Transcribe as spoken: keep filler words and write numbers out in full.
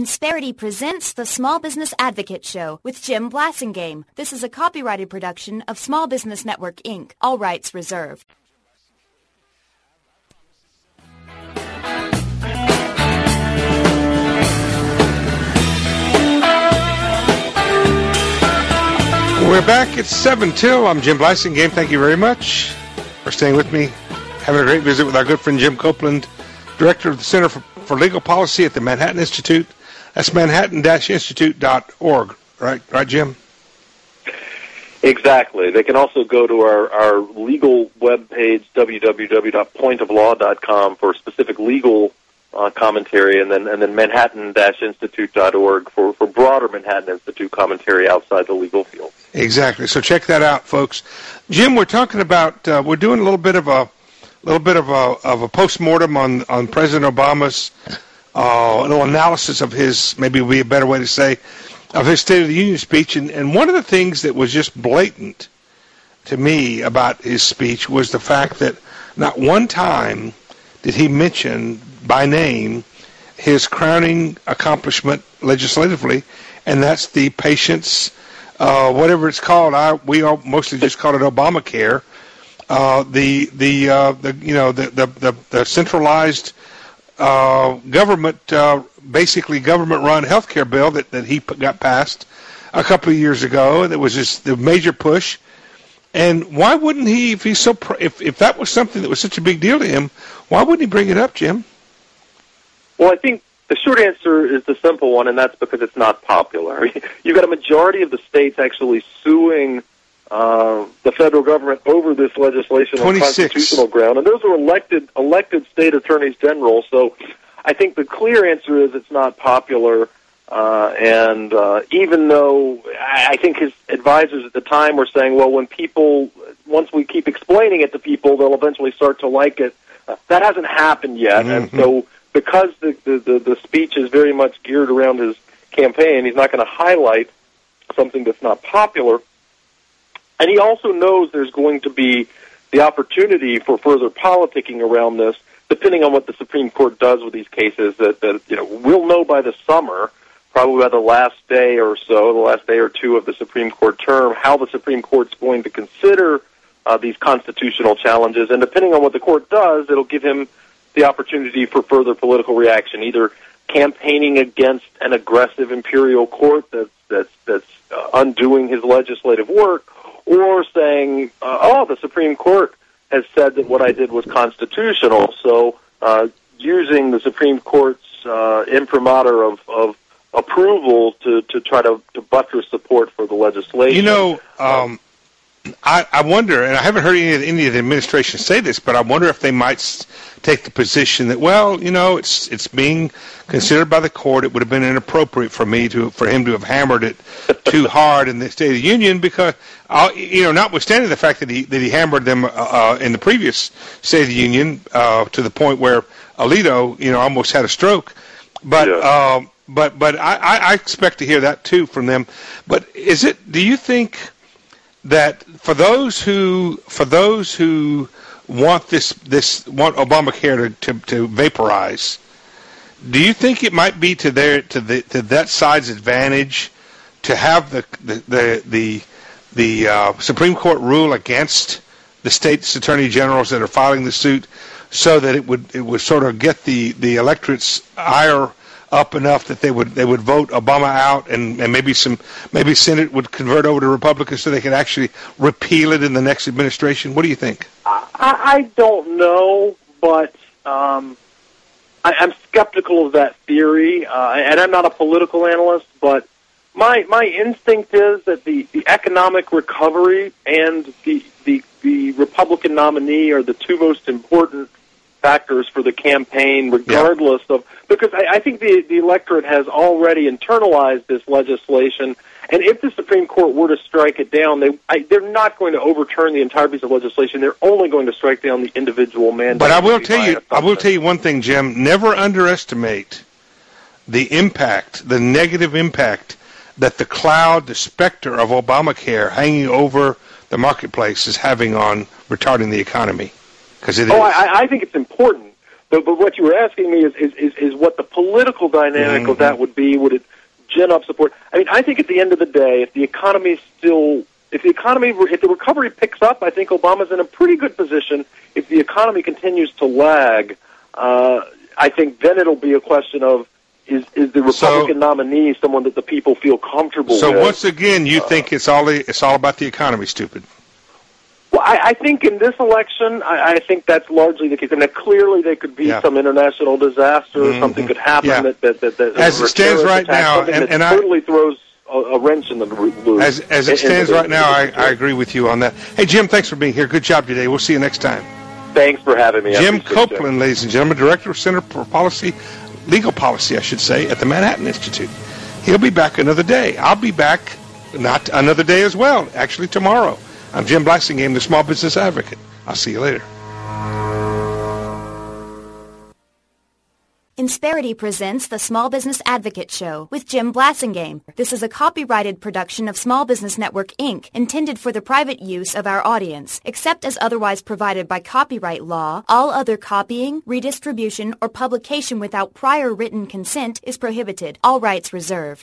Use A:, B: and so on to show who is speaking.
A: Insperity presents the Small Business Advocate Show with Jim Blasingame. This is a copyrighted production of Small Business Network, Incorporated. All rights reserved.
B: We're back at seven till. I'm Jim Blasingame. Thank you very much for staying with me. Having a great visit with our good friend Jim Copeland, Director of the Center for, for Legal Policy at the Manhattan Institute. That's manhattan dash institute dot org, right, right, Jim?
C: Exactly. They can also go to our, our legal webpage, w w w dot point of law dot com, for specific legal uh, commentary, and then and then manhattan dash institute dot org for, for broader Manhattan Institute commentary outside the legal field.
B: Exactly. So check that out, folks. Jim, we're talking about uh, we're doing a little bit of a little bit of a of a postmortem on on President Obama's. Uh, a little analysis of his, maybe would be a better way to say, of his State of the Union speech. And, and one of the things that was just blatant to me about his speech was the fact that not one time did he mention by name his crowning accomplishment legislatively, and that's the patient's, uh, whatever it's called. I, we all mostly just call it Obamacare. Uh, the the uh, the you know the the the, the centralized Uh, government, uh, basically government-run health care bill that, that he put, got passed a couple of years ago. That was just the major push. And why wouldn't he, if he's so, pr- if if that was something that was such a big deal to him, why wouldn't he bring it up, Jim?
C: Well, I think the short answer is the simple one, and that's because it's not popular. You've got a majority of the states actually suing Uh, the federal government over this legislation on constitutional ground, and those are elected elected state attorneys general. So I think the clear answer is it's not popular, uh, and uh, even though I think his advisors at the time were saying, well, when people, once we keep explaining it to people, they'll eventually start to like it. Uh, that hasn't happened yet, mm-hmm. and so because the, the, the, the speech is very much geared around his campaign, he's not going to highlight something that's not popular. And he also knows there's going to be the opportunity for further politicking around this, depending on what the Supreme Court does with these cases. That, that you know, we'll know by the summer, probably by the last day or so, the last day or two of the Supreme Court term, how the Supreme Court's going to consider uh, these constitutional challenges. And depending on what the court does, it'll give him the opportunity for further political reaction, either campaigning against an aggressive imperial court that's that's that's uh, undoing his legislative work, or saying, uh, oh, the Supreme Court has said that what I did was constitutional, so uh, using the Supreme Court's uh, imprimatur of, of approval to, to try to, to buttress support for the legislation.
B: You know, um, I, I wonder, and I haven't heard any of, the, any of the administration say this, but I wonder if they might s- take the position that, well, you know, it's it's being considered by the court. It would have been inappropriate for me to for him to have hammered it too hard in the State of the Union, because, uh, you know, notwithstanding the fact that he that he hammered them uh, uh, in the previous State of the Union uh, to the point where Alito, you know, almost had a stroke, but. Yeah. Uh, but but I, I expect to hear that too from them. But is it? Do you think that for those who for those who want this this want Obamacare to, to, to vaporize, do you think it might be to their to the to that side's advantage to have the the the the, the uh, Supreme Court rule against the state's attorney generals that are filing the suit, so that it would it would sort of get the, the electorate's ire up enough that they would they would vote Obama out, and, and maybe some maybe Senate would convert over to Republicans so they could actually repeal it in the next administration? What do you think?
C: I, I don't know, but um, I, I'm skeptical of that theory, uh, and I'm not a political analyst, but my my instinct is that the, the economic recovery and the, the the Republican nominee are the two most important factors for the campaign, regardless yeah. of, because I, I think the, the electorate has already internalized this legislation, and if the Supreme Court were to strike it down, they I, they're not going to overturn the entire piece of legislation. They're only going to strike down the individual mandate.
B: But I will tell you, I will tell you one thing, Jim. Never underestimate the impact, the negative impact that the cloud, the specter of Obamacare hanging over the marketplace is having on retarding the economy. It
C: oh, I, I think it's important, But, but what you were asking me is, is, is, is what the political dynamic mm-hmm. of that would be. Would it gin up support? I mean, I think at the end of the day, if the economy still, if the economy, if the recovery picks up, I think Obama's in a pretty good position. If the economy continues to lag, uh, I think then it'll be a question of, is, is the Republican so, nominee someone that the people feel comfortable
B: so
C: with?
B: So once again, you uh, think it's all it's all about the economy, stupid?
C: Well, I, I think in this election, I, I think that's largely the case. And that clearly there could be yeah. some international disaster, mm-hmm. something could happen
B: yeah.
C: that, that, that, that
B: as it stands right
C: attack,
B: now,
C: something
B: and,
C: that
B: and
C: totally
B: I,
C: throws a, a wrench in the loop.
B: As, as it stands right now, I, I agree with you on that. Hey, Jim, thanks for being here. Good job today. We'll see you next time.
C: Thanks for having me.
B: Jim Copeland, ladies and gentlemen, Director of Center for Policy, Legal Policy, I should say, at the Manhattan Institute. He'll be back another day. I'll be back not another day as well, actually tomorrow. I'm Jim Blassingame, the Small Business Advocate. I'll see you later.
A: Insperity presents the Small Business Advocate Show with Jim Blassingame. This is a copyrighted production of Small Business Network, Incorporated, intended for the private use of our audience. Except as otherwise provided by copyright law, all other copying, redistribution, or publication without prior written consent is prohibited. All rights reserved.